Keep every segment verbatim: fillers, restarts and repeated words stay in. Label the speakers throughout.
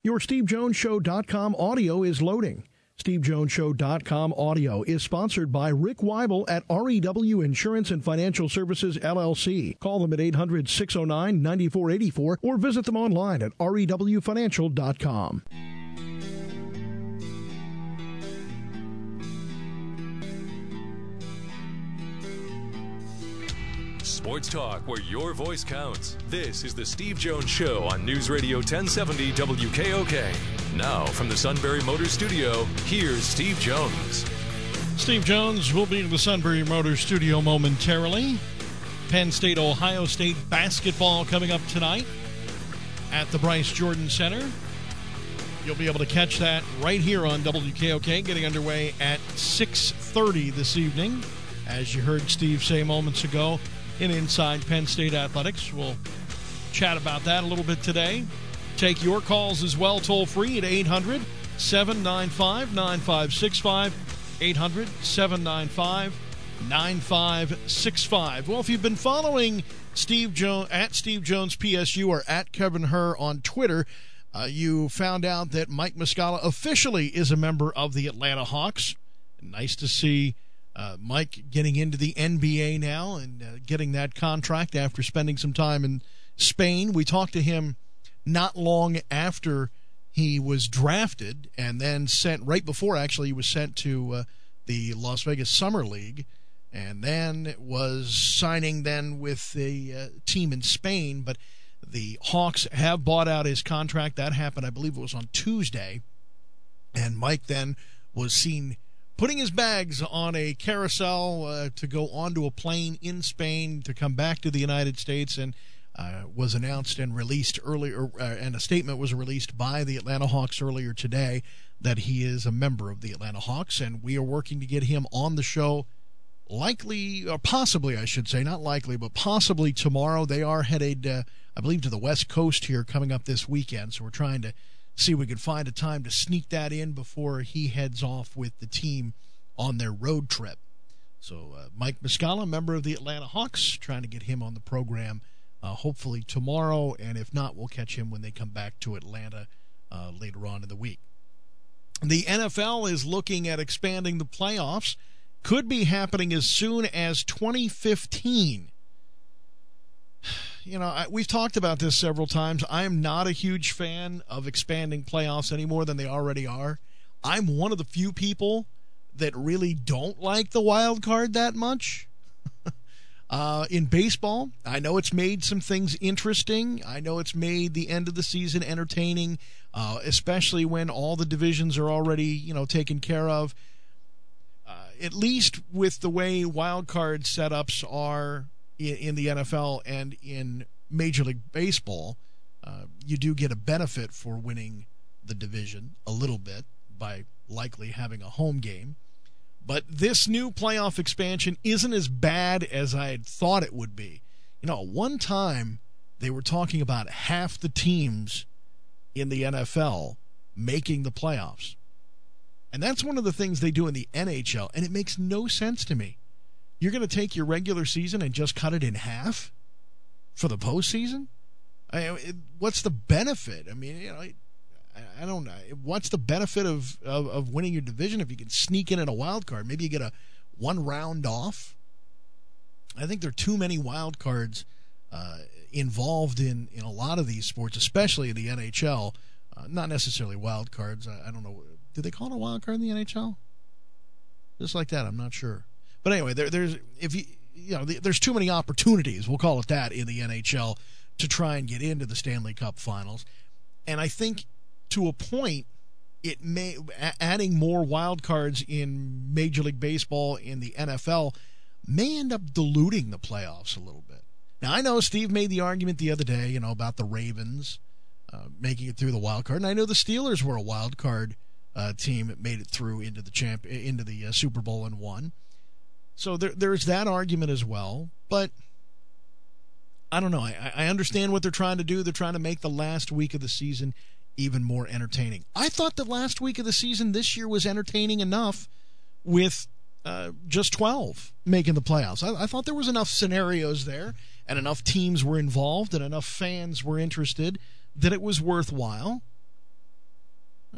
Speaker 1: Your Steve Jones Show dot com audio is loading. Steve Jones Show dot com audio is sponsored by Rick Weibel at R E W Insurance and Financial Services, L L C. Call them at eight hundred, six oh nine, nine four eight four or visit them online at R E W financial dot com.
Speaker 2: Sports talk where your voice counts. This is the Steve Jones Show on News Radio ten seventy W K O K. Now, from the Sunbury Motors Studio, here's Steve Jones.
Speaker 3: Steve Jones will be in the Sunbury Motors Studio momentarily. Penn State, Ohio State basketball coming up tonight at the Bryce Jordan Center. You'll be able to catch that right here on W K O K, getting underway at six thirty this evening. As you heard Steve say moments ago, in Inside Penn State Athletics. We'll chat about that a little bit today. Take your calls as well, toll free at eight hundred, seven nine five, nine five six five, eight hundred, seven nine five, nine five six five. Well, if you've been following Steve Jones at Steve Jones P S U or at Kevin Herr on Twitter, uh, you found out that Mike Muscala officially is a member of the Atlanta Hawks. Nice to see Uh, Mike getting into the N B A now and uh, getting that contract after spending some time in Spain. We talked to him not long after he was drafted and then sent, right before actually he was sent to uh, the Las Vegas Summer League, and then was signing then with the uh, team in Spain. But the Hawks have bought out his contract. That happened, I believe it was on Tuesday, and Mike then was seen putting his bags on a carousel uh, to go onto a plane in Spain to come back to the United States, and uh, was announced and released earlier, uh, and a statement was released by the Atlanta Hawks earlier today that he is a member of the Atlanta Hawks, and we are working to get him on the show likely, or possibly, I should say, not likely, but possibly tomorrow. They are headed, uh, I believe, to the West Coast here coming up this weekend, so we're trying to see if we could find a time to sneak that in before he heads off with the team on their road trip. So uh, Mike Muscala, member of the Atlanta Hawks, trying to get him on the program uh, hopefully tomorrow, and if not, we'll catch him when they come back to Atlanta uh, later on in the week. The N F L is looking at expanding the playoffs. Could be happening as soon as twenty fifteen. You know, I, we've talked about this several times. I am not a huge fan of expanding playoffs any more than they already are. I'm one of the few people that really don't like the wild card that much. uh, in baseball, I know it's made some things interesting. I know it's made the end of the season entertaining, uh, especially when all the divisions are already, you know, taken care of. Uh, at least with the way wild card setups are in the N F L and in Major League Baseball, uh, you do get a benefit for winning the division a little bit by likely having a home game. But this new playoff expansion isn't as bad as I had thought it would be. You know, one time they were talking about half the teams in the N F L making the playoffs. And that's one of the things they do in the N H L, and it makes no sense to me. You're going to take your regular season and just cut it in half for the postseason? I mean, what's the benefit? I mean, you know, I, I don't know. What's the benefit of, of, of winning your division if you can sneak in in a wild card? Maybe you get a one round off. I think there are too many wild cards uh, involved in, in a lot of these sports, especially in the N H L. Uh, not necessarily wild cards. I, I don't know. Do they call it a wild card in the N H L? Just like that, I'm not sure. But anyway, there, there's if you you know there's too many opportunities, we'll call it that, in the N H L to try and get into the Stanley Cup Finals, and I think to a point, it may adding more wild cards in Major League Baseball in the N F L may end up diluting the playoffs a little bit. Now I know Steve made the argument the other day, you know, about the Ravens uh, making it through the wild card, and I know the Steelers were a wild card uh, team that made it through into the champ into the uh, Super Bowl and won. So there, there's that argument as well, but I don't know. I, I understand what they're trying to do. They're trying to make the last week of the season even more entertaining. I thought the last week of the season this year was entertaining enough with uh, just twelve making the playoffs. I, I thought there was enough scenarios there and enough teams were involved and enough fans were interested that it was worthwhile.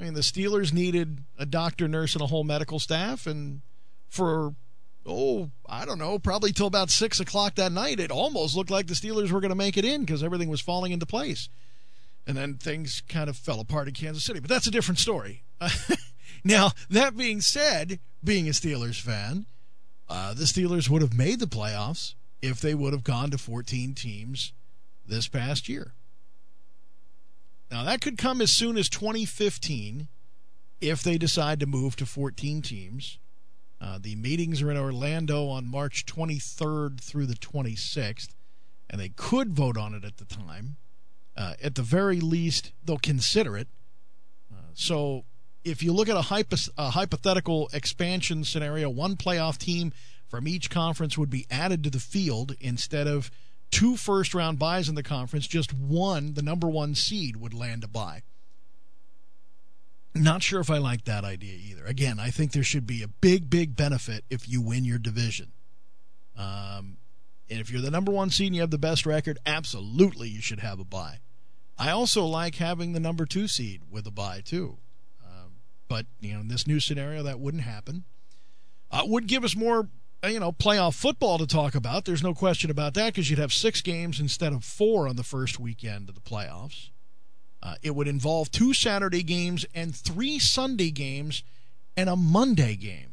Speaker 3: mean, the Steelers needed a doctor, nurse, and a whole medical staff, and for, oh, I don't know, probably till about six o'clock that night, it almost looked like the Steelers were going to make it in because everything was falling into place. And then things kind of fell apart in Kansas City. But that's a different story. Now, that being said, being a Steelers fan, uh, the Steelers would have made the playoffs if they would have gone to fourteen teams this past year. Now, that could come as soon as twenty fifteen if they decide to move to fourteen teams. Uh, the meetings are in Orlando on March twenty-third through the twenty-sixth, and they could vote on it at the time. Uh, at the very least, they'll consider it. Uh, so if you look at a, hypo- a hypothetical expansion scenario, one playoff team from each conference would be added to the field instead of two first-round buys in the conference. Just one, the number one seed, would land a bye. Not sure if I like that idea either. Again, I think there should be a big, big benefit if you win your division. Um, and if you're the number one seed and you have the best record, absolutely you should have a bye. I also like having the number two seed with a bye too. Um, but, you know, in this new scenario, that wouldn't happen. Uh, would give us more, you know, playoff football to talk about. There's no question about that because you'd have six games instead of four on the first weekend of the playoffs. Uh, it would involve two Saturday games and three Sunday games and a Monday game.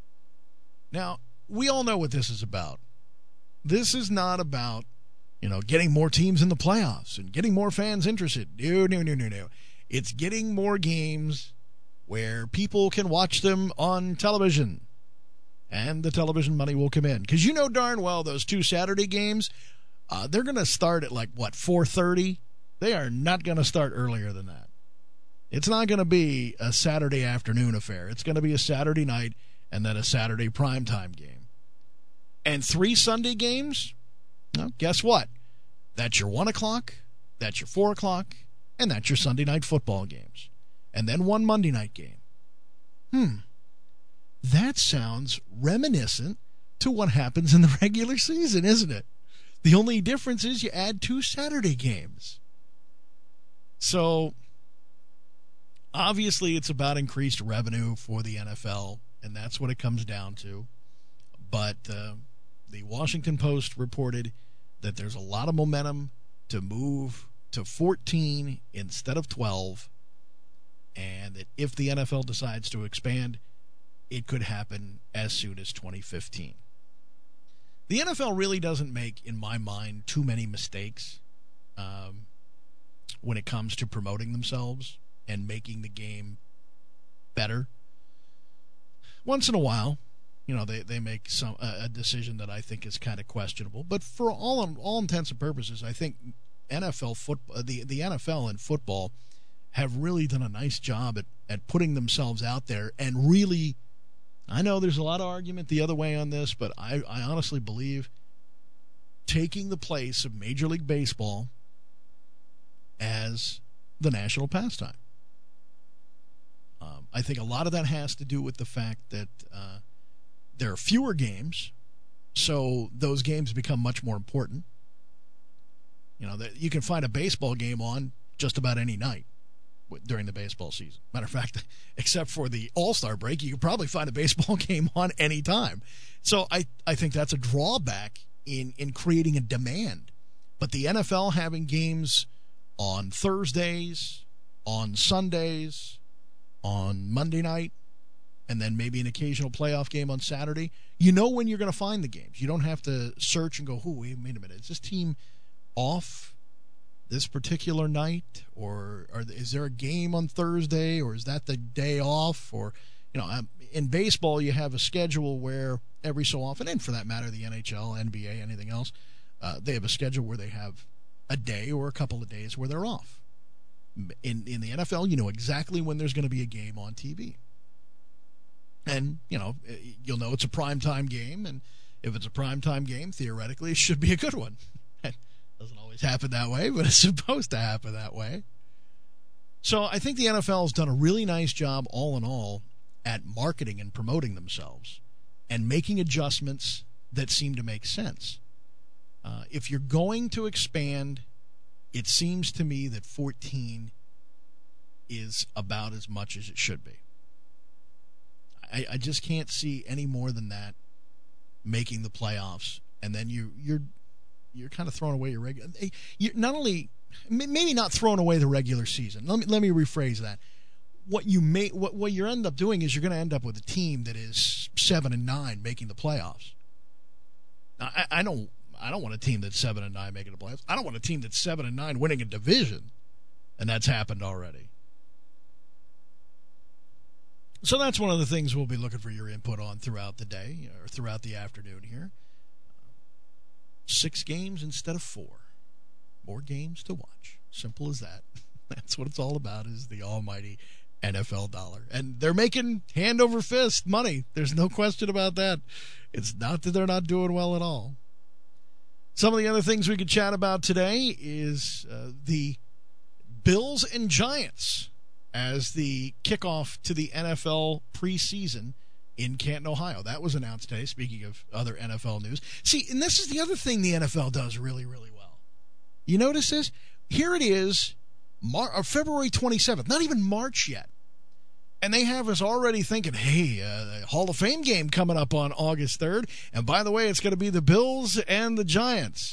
Speaker 3: Now, we all know what this is about. This is not about, you know, getting more teams in the playoffs and getting more fans interested. No, no, no, no, no. It's getting more games where people can watch them on television. And the television money will come in. Because you know darn well those two Saturday games, uh, they're going to start at like, what, four thirty? They are not going to start earlier than that. It's not going to be a Saturday afternoon affair. It's going to be a Saturday night and then a Saturday primetime game. And three Sunday games, well, guess what? That's your one o'clock, that's your four o'clock, and that's your Sunday night football games. And then one Monday night game. Hmm. That sounds reminiscent to what happens in the regular season, isn't it? The only difference is you add two Saturday games. So, obviously, it's about increased revenue for the N F L, and that's what it comes down to. But uh, the Washington Post reported that there's a lot of momentum to move to fourteen instead of twelve, and that if the N F L decides to expand, it could happen as soon as twenty fifteen. The N F L really doesn't make, in my mind, too many mistakes um, when it comes to promoting themselves and making the game better. Once in a while, you know, they, they make some a decision that I think is kind of questionable. But for all all intents and purposes, I think N F L football, the the N F L and football have really done a nice job at, at putting themselves out there and really. I know there's a lot of argument the other way on this, but I, I honestly believe taking the place of Major League Baseball as the national pastime. Um, I think a lot of that has to do with the fact that uh, there are fewer games, so those games become much more important. You know, that you can find a baseball game on just about any night during the baseball season. Matter of fact, except for the All-Star break, you could probably find a baseball game on any time. So I, I think that's a drawback in, in creating a demand. But the N F L having games on Thursdays, on Sundays, on Monday night, and then maybe an occasional playoff game on Saturday, you know when you're going to find the games. You don't have to search and go, oh, wait a minute, is this team off this particular night, or, or is there a game on Thursday, or is that the day off? Or, you know, in baseball you have a schedule where every so often, and for that matter the N H L, N B A, anything else, uh, they have a schedule where they have a day or a couple of days where they're off. In in the N F L, you know exactly when there's going to be a game on T V, and you know you'll know it's a primetime game, and if it's a primetime game, theoretically it should be a good one. Doesn't always happen that way, but it's supposed to happen that way. So I think the N F L has done a really nice job, all in all, at marketing and promoting themselves and making adjustments that seem to make sense. Uh, if you're going to expand, it seems to me that fourteen is about as much as it should be. I, I just can't see any more than that making the playoffs, and then you you're you're kind of throwing away your regular. You're not only maybe not throwing away the regular season. Let me let me rephrase that. What you may what what you end up doing is you're going to end up with a team that is seven and nine making the playoffs. Now, I, I don't I don't want a team that's seven and nine making the playoffs. I don't want a team that's seven and nine winning a division, and that's happened already. So that's one of the things we'll be looking for your input on throughout the day or throughout the afternoon here. Six games instead of four. More games to watch. Simple as that. That's what it's all about, is the almighty N F L dollar. And they're making hand over fist money. There's no question about that. It's not that they're not doing well at all. Some of the other things we could chat about today is uh, the Bills and Giants as the kickoff to the N F L preseason in Canton, Ohio. That was announced today, speaking of other N F L news. See, and this is the other thing the N F L does really, really well. You notice this? Here it is, Mar- or February twenty-seventh, not even March yet. And they have us already thinking, hey, uh, the Hall of Fame game coming up on August third. And by the way, it's going to be the Bills and the Giants.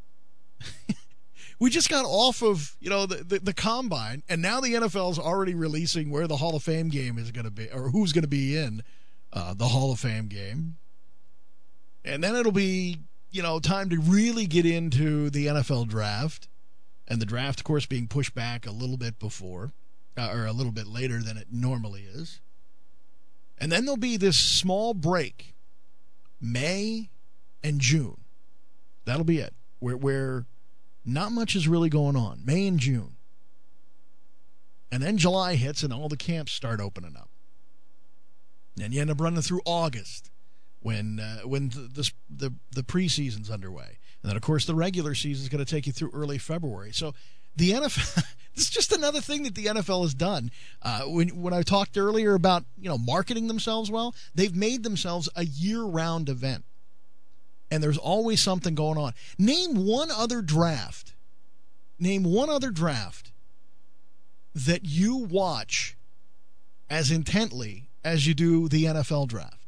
Speaker 3: We just got off of, you know, the, the, the combine, and now the N F L is already releasing where the Hall of Fame game is going to be, or who's going to be in uh, the Hall of Fame game. And then it'll be, you know, time to really get into the N F L draft. And the draft, of course, being pushed back a little bit before, uh, or a little bit later than it normally is. And then there'll be this small break, May and June. That'll be it, where where not much is really going on, May and June. And then July hits and all the camps start opening up. And you end up running through August when uh, when the, the, the, the preseason's underway. And then, of course, the regular season is going to take you through early February. So the N F L, this is just another thing that the N F L has done. Uh, when, when I talked earlier about, you know, marketing themselves well, they've made themselves a year-round event. And there's always something going on. Name one other draft. Name one other draft that you watch as intently as you do the N F L draft.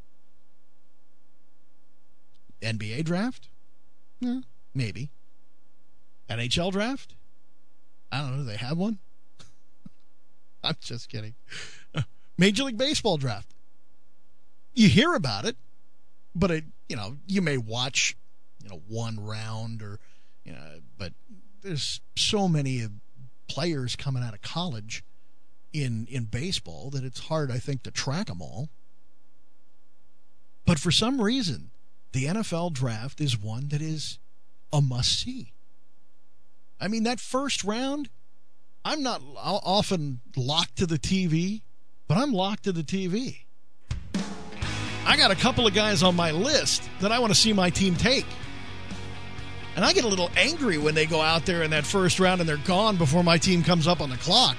Speaker 3: N B A draft? Yeah, maybe. N H L draft? I don't know. Do they have one? I'm just kidding. Major League Baseball draft. You hear about it, but it, you know, you may watch, you know, one round or, you know, but there's so many players coming out of college in in baseball that it's hard, I think, to track them all. But for some reason, the N F L draft is one that is a must-see. I mean, that first round, I'm not often locked to the T V, but I'm locked to the T V. I got a couple of guys on my list that I want to see my team take. And I get a little angry when they go out there in that first round and they're gone before my team comes up on the clock.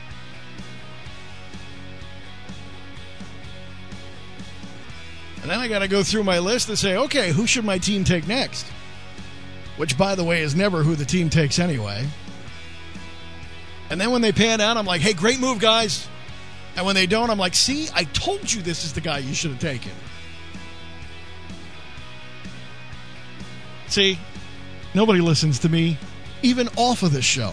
Speaker 3: And then I got to go through my list and say, okay, who should my team take next? Which, by the way, is never who the team takes anyway. And then when they pan out, I'm like, hey, great move, guys. And when they don't, I'm like, see, I told you this is the guy you should have taken. See, nobody listens to me, even off of this show.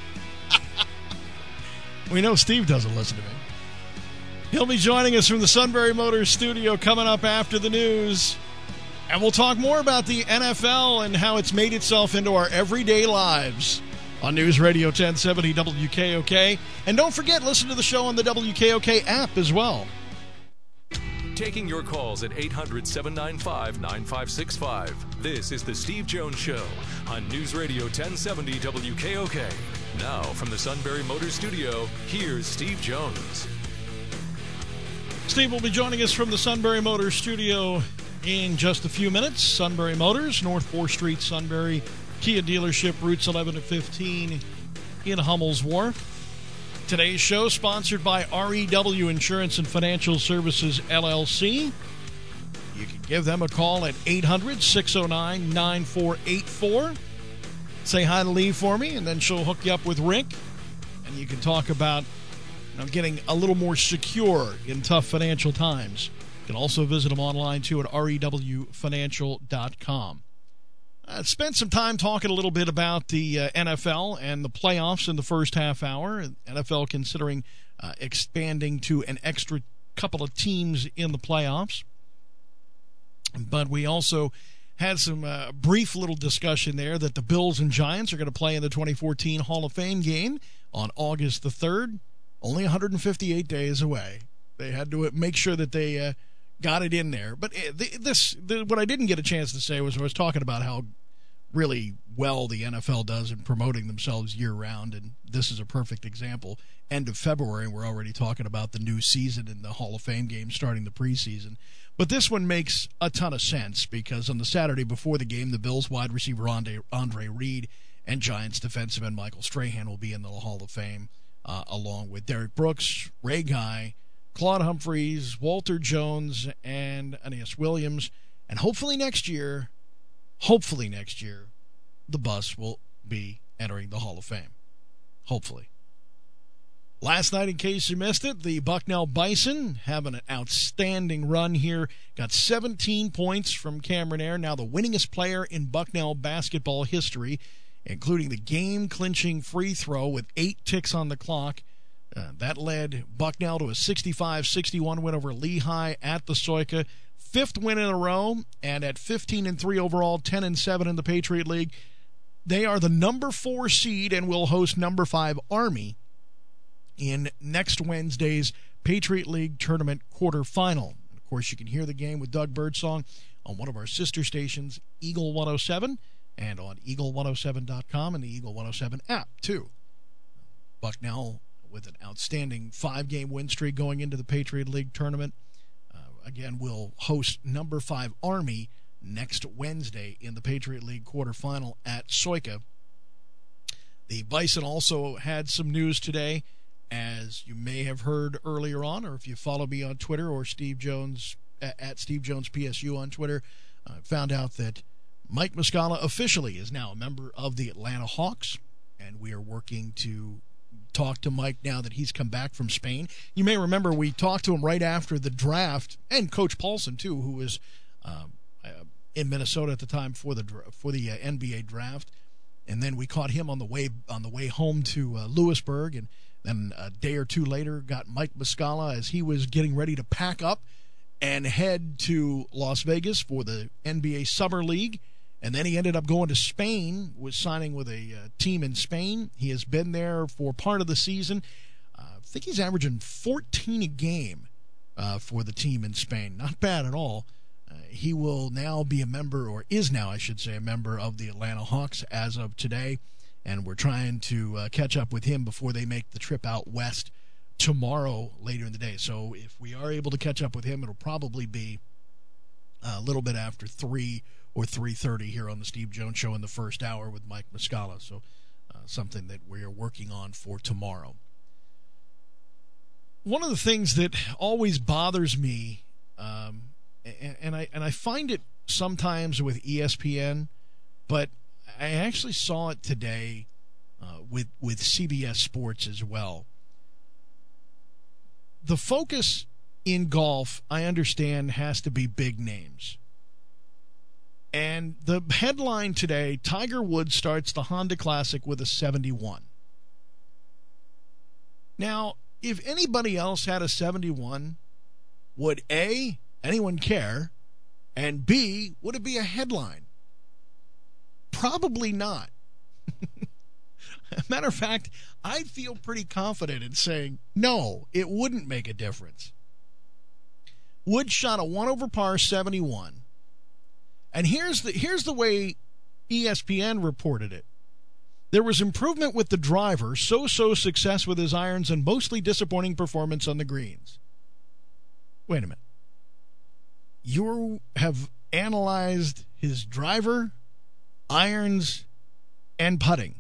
Speaker 3: We know Steve doesn't listen to me. He'll be joining us from the Sunbury Motors studio coming up after the news. And we'll talk more about the N F L and how it's made itself into our everyday lives on News Radio ten seventy W K O K. And don't forget, listen to the show on the W K O K app as well.
Speaker 2: Taking your calls at eight hundred, seven nine five, nine five six five. This is The Steve Jones Show on News Radio ten seventy W K O K. Now, from the Sunbury Motors studio, here's Steve Jones.
Speaker 3: Steve will be joining us from the Sunbury Motors studio in just a few minutes. Sunbury Motors, North fourth Street, Sunbury Kia dealership, routes eleven to fifteen in Hummel's Wharf. Today's show sponsored by R E W Insurance and Financial Services, L L C. You can give them a call at eight hundred, six oh nine, nine four eight four. Say hi to Lee for me, and then she'll hook you up with Rick. And you can talk about you know, getting a little more secure in tough financial times. You can also visit them online, too, at R E W financial dot com. I spent some time talking a little bit about the uh, N F L and the playoffs in the first half hour. N F L considering uh, expanding to an extra couple of teams in the playoffs. But we also had some uh, brief little discussion there that the Bills and Giants are going to play in the twenty fourteen Hall of Fame game on August the third, only one hundred fifty-eight days away. They had to make sure that they uh, got it in there. But this, the, what I didn't get a chance to say was I was talking about how really well the N F L does in promoting themselves year-round, and this is a perfect example. End of February, we're already talking about the new season and the Hall of Fame game starting the preseason. But this one makes a ton of sense because on the Saturday before the game, the Bills wide receiver Andre, Andre Reed and Giants defensive end Michael Strahan will be in the Hall of Fame, uh, along with Derek Brooks, Ray Guy, Claude Humphreys, Walter Jones, and Aeneas Williams. And hopefully next year, hopefully next year, the Bus will be entering the Hall of Fame. Hopefully. Last night, in case you missed it, the Bucknell Bison having an outstanding run here. Got seventeen points from Cameron Eyre, now the winningest player in Bucknell basketball history, including the game-clinching free throw with eight ticks on the clock. Uh, that led Bucknell to a sixty-five sixty-one win over Lehigh at the Soika. Fifth win in a row, and at fifteen and three overall, ten and seven in the Patriot League. They are the number four seed and will host number five Army in next Wednesday's Patriot League Tournament quarterfinal. And of course, you can hear the game with Doug Birdsong on one of our sister stations, Eagle one oh seven, and on eagle one oh seven dot com and the Eagle one oh seven app, too. Bucknell with an outstanding five-game win streak going into the Patriot League Tournament. Uh, again, will host number five Army next Wednesday in the Patriot League quarterfinal at Soika. The Bison also had some news today, as you may have heard earlier on, or if you follow me on Twitter or Steve Jones at Steve Jones P S U on Twitter, uh, found out that Mike Muscala officially is now a member of the Atlanta Hawks, and we are working to talk to Mike now that he's come back from Spain. You may remember we talked to him right after the draft, and Coach Paulson too, who was um, uh, in Minnesota at the time for the for the uh, N B A draft, and then we caught him on the way on the way home to uh, Lewisburg, and then a day or two later got Mike Muscala as he was getting ready to pack up and head to Las Vegas for the N B A Summer League. And then he ended up going to Spain, was signing with a uh, team in Spain. He has been there for part of the season. Uh, I think he's averaging fourteen a game uh, for the team in Spain. Not bad at all. Uh, he will now be a member, or is now, I should say, a member of the Atlanta Hawks as of today. And we're trying to uh, catch up with him before they make the trip out west tomorrow later in the day. So if we are able to catch up with him, it'll probably be a little bit after three or three thirty here on the Steve Jones Show in the first hour with Mike Muscala. So uh, something that we are working on for tomorrow. One of the things that always bothers me, um, and, and I and I find it sometimes with E S P N, but I actually saw it today uh, with with C B S Sports as well. The focus in golf, I understand, has to be big names. And the headline today, Tiger Woods starts the Honda Classic with a seventy-one. Now, if anybody else had a seventy-one, would A, anyone care, and B, would it be a headline? Probably not. Matter of fact, I feel pretty confident in saying, no, it wouldn't make a difference. Woods shot a one over par seventy-one. And here's the here's the way E S P N reported it. There was improvement with the driver, so-so success with his irons, and mostly disappointing performance on the greens. Wait a minute. You have analyzed his driver, irons, and putting.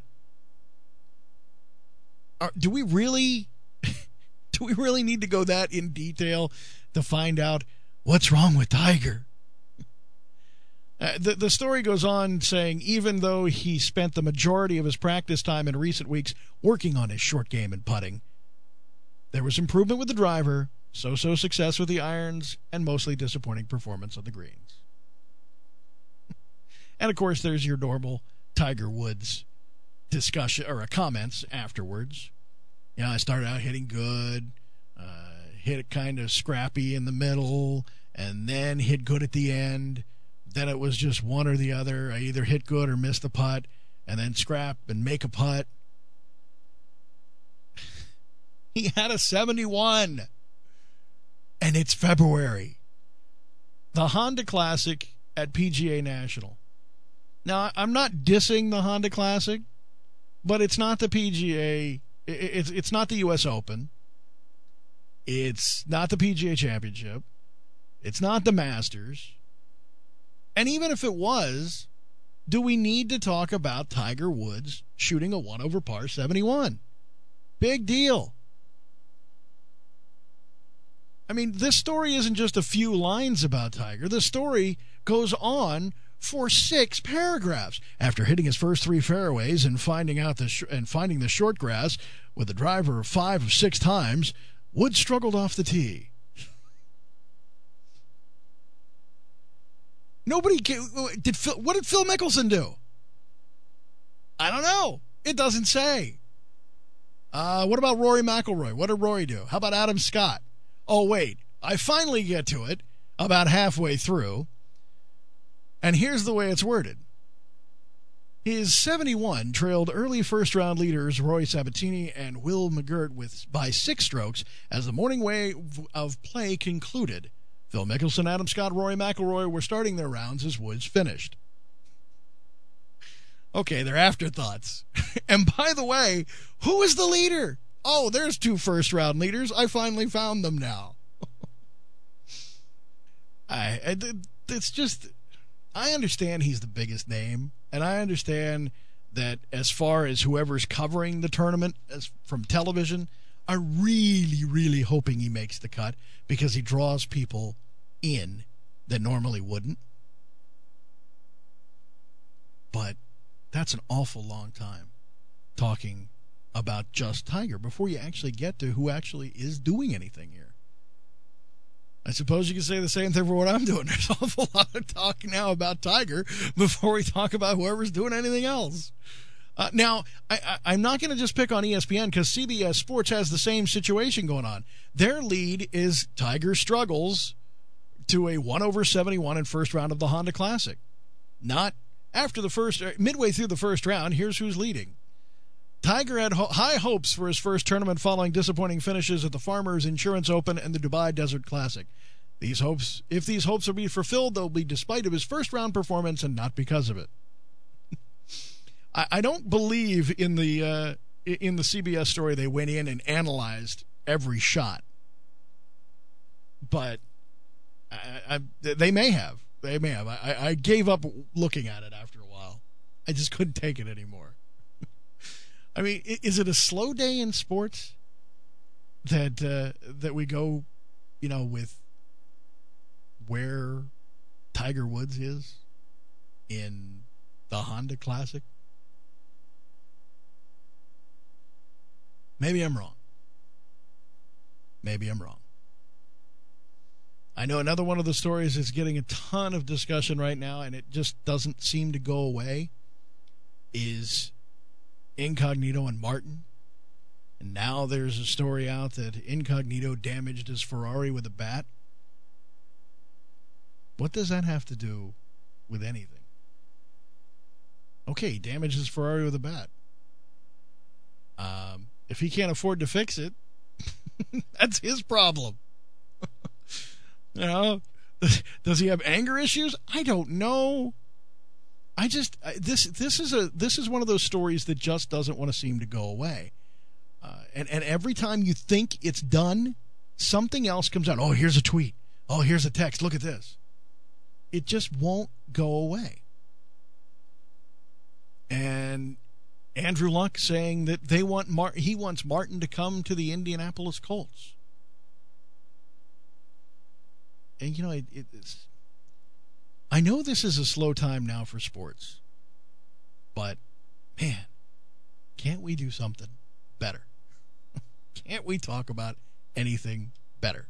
Speaker 3: Are, do we really do we really need to go that in detail to find out what's wrong with Tiger? Uh, the, the story goes on saying even though he spent the majority of his practice time in recent weeks working on his short game and putting, There was improvement with the driver, so-so success with the irons, and mostly disappointing performance on the greens. And, of course, there's your normal Tiger Woods discussion or uh, comments afterwards. You know, I started out hitting good, uh, hit it kind of scrappy in the middle, and then hit good at the end. Then it was just one or the other. I either hit good or missed the putt, and then scrap and make a putt. He had a seventy-one, and it's February. The Honda Classic at P G A National. Now, I'm not dissing the Honda Classic, but it's not the P G A. It's it's not the U S Open. It's not the P G A Championship. It's not the Masters. And even if it was, do we need to talk about Tiger Woods shooting a one over par seventy-one? Big deal. I mean, this story isn't just a few lines about Tiger. The story goes on for six paragraphs. After hitting his first three fairways and finding out the sh- and finding the short grass with a driver of five of six times, Woods struggled off the tee. Nobody did. Phil, what did Phil Mickelson do? I don't know. It doesn't say. Uh, what about Rory McIlroy? What did Rory do? How about Adam Scott? Oh, wait, I finally get to it about halfway through, and here's the way it's worded. His seventy-one trailed early first-round leaders Roy Sabatini and Will McGirt with by six strokes as the morning wave of play concluded. Phil Mickelson, Adam Scott, Rory McIlroy were starting their rounds as Woods finished. Okay, they're afterthoughts. And by the way, who is the leader? Oh, there's two first-round leaders. I finally found them now. I, I, it's just, I understand he's the biggest name, and I understand that as far as whoever's covering the tournament as from television, I'm really, really hoping he makes the cut because he draws people in that normally wouldn't. But that's an awful long time talking about just Tiger before you actually get to who actually is doing anything here. I suppose you could say the same thing for what I'm doing. There's an awful lot of talk now about Tiger before we talk about whoever's doing anything else. Uh, now, I, I, I'm not going to just pick on E S P N because C B S Sports has the same situation going on. Their lead is Tiger struggles to a one over seventy-one in first round of the Honda Classic. Not after the first, midway through the first round, here's who's leading. Tiger had ho- high hopes for his first tournament following disappointing finishes at the Farmers Insurance Open and the Dubai Desert Classic. These hopes, if these hopes are to be fulfilled, they'll be despite of his first round performance and not because of it. I, I don't believe in the uh, in the C B S story they went in and analyzed every shot, but I, I, they may have. They may have. I, I gave up looking at it after a while. I just couldn't take it anymore. I mean, is it a slow day in sports that uh, that we go, you know, with where Tiger Woods is in the Honda Classic? Maybe I'm wrong. Maybe I'm wrong. I know another one of the stories is getting a ton of discussion right now, and it just doesn't seem to go away, is Incognito and Martin. And now there's a story out that Incognito damaged his Ferrari with a bat. What does that have to do with anything? Okay, he damaged his Ferrari with a bat. Um, if he can't afford to fix it, that's his problem. You know, does he have anger issues? I don't know. I just this this is a this is one of those stories that just doesn't want to seem to go away. Uh, and and every time you think it's done, something else comes out. Oh, here's a tweet. Oh, here's a text. Look at this. It just won't go away. And Andrew Luck saying that they want Mar- he wants Martin to come to the Indianapolis Colts. And you know, it, it's. I know this is a slow time now for sports, but man, can't we do something better? Can't we talk about anything better?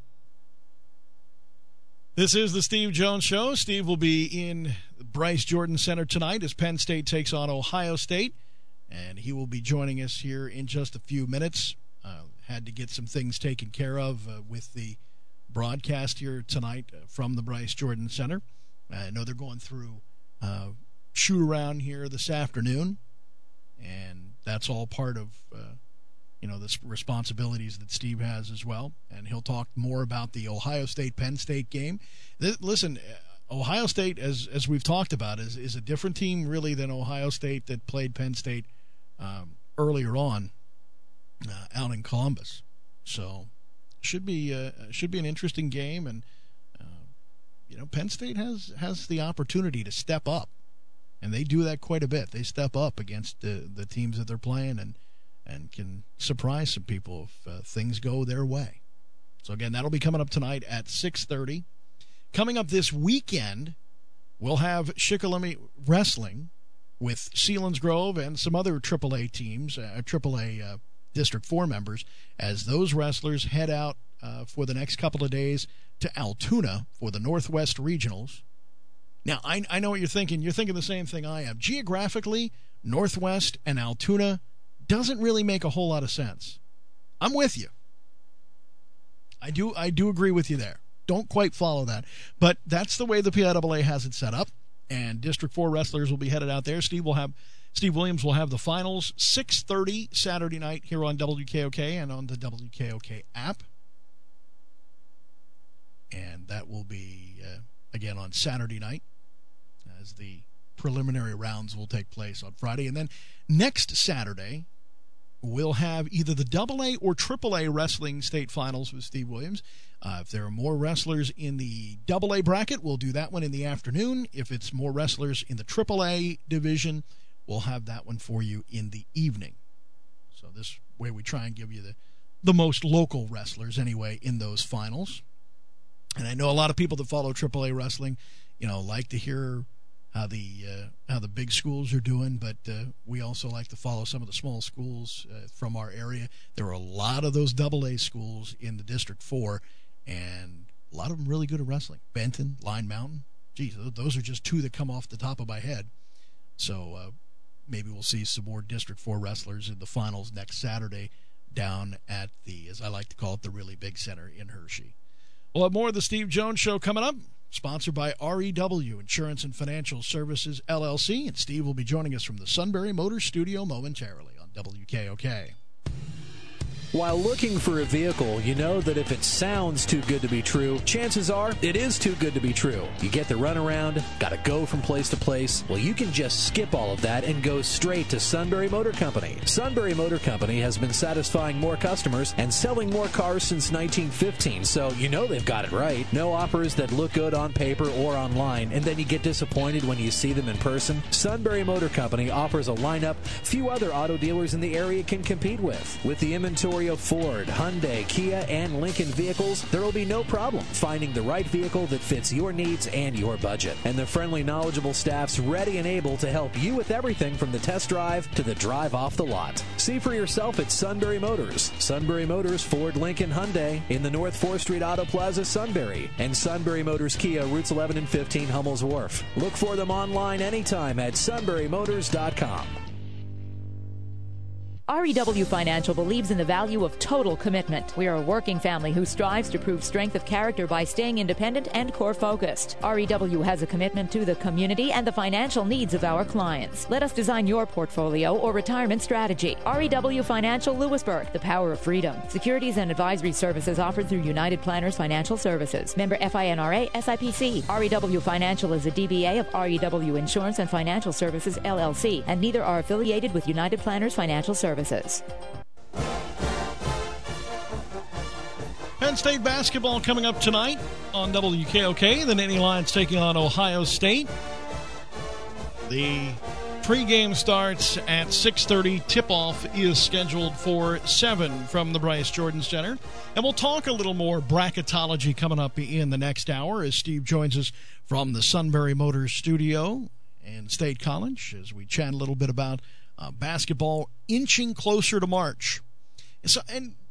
Speaker 3: This is the Steve Jones Show. Steve will be in Bryce Jordan Center tonight as Penn State takes on Ohio State, and he will be joining us here in just a few minutes. Uh, had to get some things taken care of uh, with the broadcast here tonight uh, from the Bryce Jordan Center. I know they're going through uh, shoot-around here this afternoon, and that's all part of uh, you know, the responsibilities that Steve has as well. And he'll talk more about the Ohio State-Penn State game. This, listen, Ohio State, as as we've talked about, is, is a different team really than Ohio State that played Penn State um, earlier on uh, out in Columbus. So should be uh, should be an interesting game. And, uh, you know, Penn State has, has the opportunity to step up. And they do that quite a bit. They step up against the, the teams that they're playing and and can surprise some people if uh, things go their way. So, again, that'll be coming up tonight at six thirty. Coming up this weekend, we'll have Shikellamy Wrestling with Selinsgrove and some other triple A teams, uh, triple A uh, District four members, as those wrestlers head out uh, for the next couple of days to Altoona for the Northwest Regionals. Now, I, I know what you're thinking. You're thinking the same thing I am. Geographically, Northwest and Altoona doesn't really make a whole lot of sense. I'm with you. I do I do agree with you there. Don't quite follow that. But that's the way the P I A A has it set up. And District four wrestlers will be headed out there. Steve will have Steve Williams will have the finals six thirty Saturday night here on W K O K and on the W K O K app. And that will be, uh, again, on Saturday night as the preliminary rounds will take place on Friday. And then next Saturday, we'll have either the double A or triple A wrestling state finals with Steve Williams. Uh, if there are more wrestlers in the double A bracket, we'll do that one in the afternoon. If it's more wrestlers in the triple A division, we'll have that one for you in the evening. So this way we try and give you the, the most local wrestlers anyway in those finals. And I know a lot of people that follow triple A wrestling, you know, like to hear how the uh, how the big schools are doing, but uh, we also like to follow some of the small schools uh, from our area. There are a lot of those double A schools in the District four, and a lot of them really good at wrestling. Benton, Line Mountain, geez, those are just two that come off the top of my head. So uh, maybe we'll see some more District four wrestlers in the finals next Saturday down at the, as I like to call it, the really big center in Hershey. We'll have more of the Steve Jones Show coming up. Sponsored by R E W Insurance and Financial Services, L L C. And Steve will be joining us from the Sunbury Motors Studio momentarily on W K O K.
Speaker 4: While looking for a vehicle, you know that if it sounds too good to be true, chances are it is too good to be true. You get the runaround, got to go from place to place. Well, you can just skip all of that and go straight to Sunbury Motor Company. Sunbury Motor Company has been satisfying more customers and selling more cars since nineteen fifteen, so you know they've got it right. No offers that look good on paper or online, and then you get disappointed when you see them in person. Sunbury Motor Company offers a lineup few other auto dealers in the area can compete with. With the inventory of Ford, Hyundai, Kia, and Lincoln vehicles, there will be no problem finding the right vehicle that fits your needs and your budget. And the friendly, knowledgeable staff's ready and able to help you with everything from the test drive to the drive off the lot. See for yourself at Sunbury Motors. Sunbury Motors, Ford, Lincoln, Hyundai in the North fourth Street Auto Plaza, Sunbury. And Sunbury Motors Kia, routes eleven and fifteen, Hummel's Wharf. Look for them online anytime at sunbury motors dot com.
Speaker 5: R E W Financial believes in the value of total commitment. We are a working family who strives to prove strength of character by staying independent and core-focused. R E W has a commitment to the community and the financial needs of our clients. Let us design your portfolio or retirement strategy. R E W Financial Lewisburg, the power of freedom. Securities and advisory services offered through United Planners Financial Services. Member F I N R A, S I P C. R E W Financial is a D B A of R E W Insurance and Financial Services, L L C, and neither are affiliated with United Planners Financial Services.
Speaker 1: Penn State basketball coming up tonight on W K O K. The Nittany Lions taking on Ohio State. The pregame starts at six thirty. Tip-off is scheduled for seven from the Bryce Jordan Center. And we'll talk a little more bracketology coming up in the next hour as Steve joins us from the Sunbury Motors Studio and State College as we chat a little bit about Uh, basketball inching closer to March. And, so, and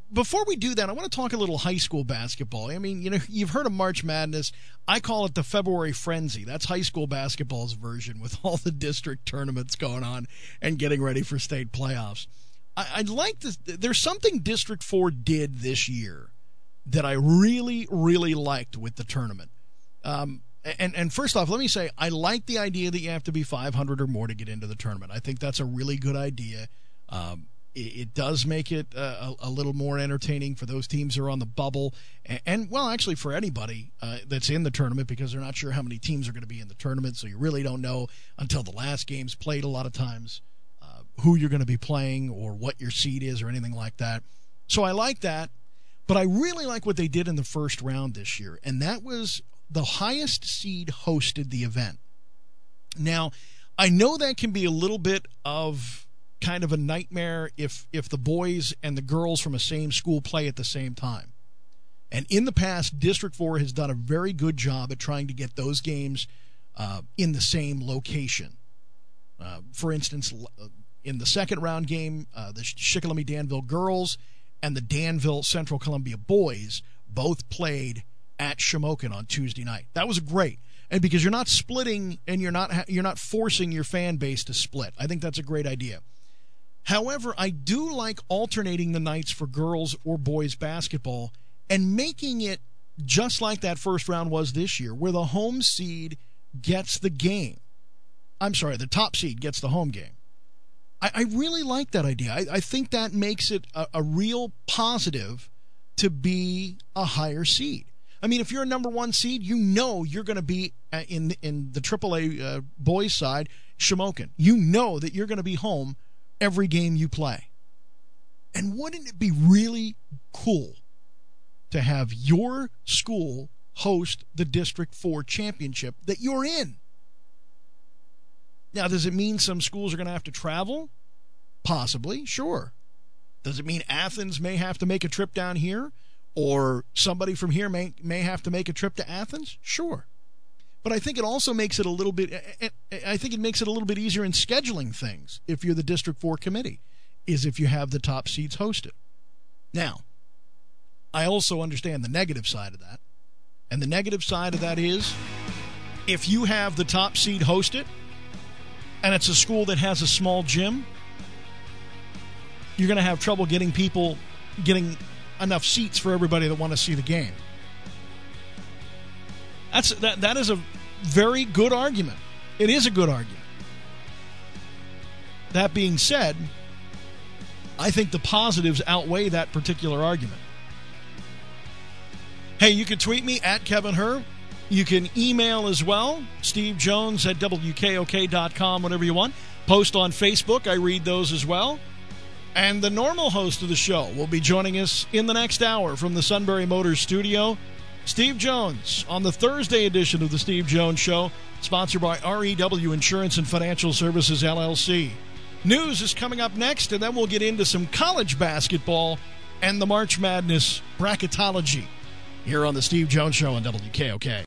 Speaker 3: before we do that, I want to talk a little high school basketball. I mean, you know, you've heard of March Madness. I call it the February Frenzy. That's high school basketball's version with all the district tournaments going on and getting ready for state playoffs. I, I'd like to. There's something District four did this year that I really, really liked with the tournament. Um, and, and first off, let me say, I like the idea that you have to be five hundred or more to get into the tournament. I think that's a really good idea. Um, It does make it uh, a, a little more entertaining for those teams who are on the bubble. And, and well, actually for anybody uh, that's in the tournament, because they're not sure how many teams are going to be in the tournament, so you really don't know until the last game's played a lot of times uh, who you're going to be playing or what your seed is or anything like that. So I like that. But I really like what they did in the first round this year, and that was the highest seed hosted the event. Now, I know that can be a little bit of kind of a nightmare if if the boys and the girls from a same school play at the same time. And in the past, District four has done a very good job at trying to get those games uh, in the same location. Uh, for instance, in the second round game, uh, the Shikellamy-Danville girls and the Danville Central Columbia boys both played at Shamokin on Tuesday night. That was great. And because you're not splitting and you're not you're not forcing your fan base to split. I think that's a great idea. However, I do like alternating the nights for girls or boys basketball and making it just like that first round was this year, where the home seed gets the game. I'm sorry, the top seed gets the home game. I, I really like that idea. I, I think that makes it a, a real positive to be a higher seed. I mean, if you're a number one seed, you know you're going to be in, in the triple A uh, boys side, Shamokin. You know that you're going to be home every game you play. And wouldn't it be really cool to have your school host the District four championship that you're in? Now, does it mean some schools are going to have to travel? Possibly, sure. Does it mean Athens may have to make a trip down here? Or somebody from here may, may have to make a trip to Athens? Sure. But I think it also makes it a little bit, I think it makes it a little bit easier in scheduling things if you're the District four committee, is if you have the top seeds hosted. Now, I also understand the negative side of that. And the negative side of that is, if you have the top seed hosted, and it's a school that has a small gym, you're going to have trouble getting people, getting enough seats for everybody that want to see the game. That's that. That is a very good argument. It is a good argument. That being said, I think the positives outweigh that particular argument. Hey, you can tweet me at Kevin Herr. You can email as well, Steve Jones at W K O K dot com, whatever you want. Post on Facebook. I read those as well. And the normal host of the show will be joining us in the next hour from the Sunbury Motors studio. Steve Jones on the Thursday edition of the Steve Jones Show, sponsored by R E W Insurance and Financial Services, L L C. News is coming up next, and then we'll get into some college basketball and the March Madness bracketology here on the Steve Jones Show on W K O K.